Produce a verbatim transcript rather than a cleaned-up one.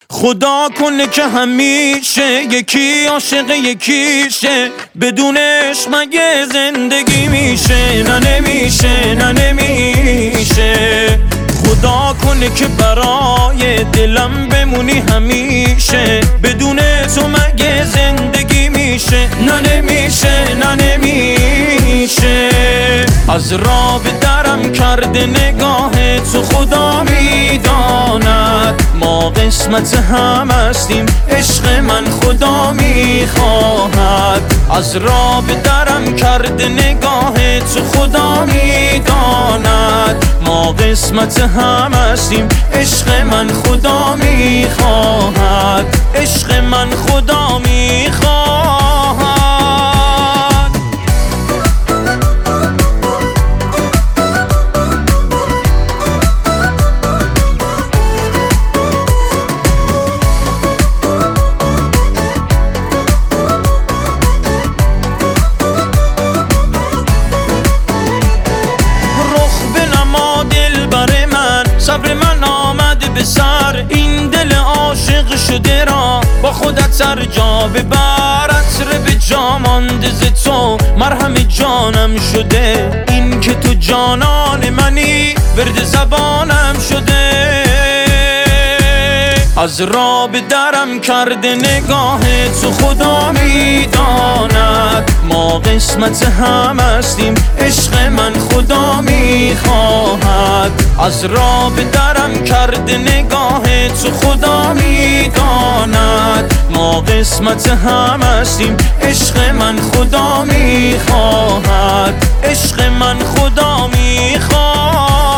خدا کنه که همیشه یکی عاشق یکیشه، بدونش مگه زندگی میشه؟ نه نمیشه، نه نمیشه. خدا کنه که برای دلم بمونی همیشه، بدون تو مگه زندگی میشه؟ نه نمیشه، نه نمیشه. از راه به درم کرده نگاه تو، خدا میداند ما قسمت هم هستیم، عشق من خدا میخواهد. از راه به درم کرده نگاه تو، خدا میداند ما قسمت هم هستیم، عشق من خدا میخواهد، عشق من خدا میخواهد. صبر من آمد به سر، این دل عاشق شده را با خودت سر جا ببر. عطر به جا مانده ز تو، مرهم جانم شده، این که تو جانان منی ورد زبانم شده. از راه به درم کرده نگاه تو، خدا میداند ما قسمت هم هستیم، عشق من خدا میخواهد. از راه به درم کرده نگاه تو، خدا میداند ما قسمت هم هستیم، عشق من خدا میخواهد، عشق من خدا میخواهد.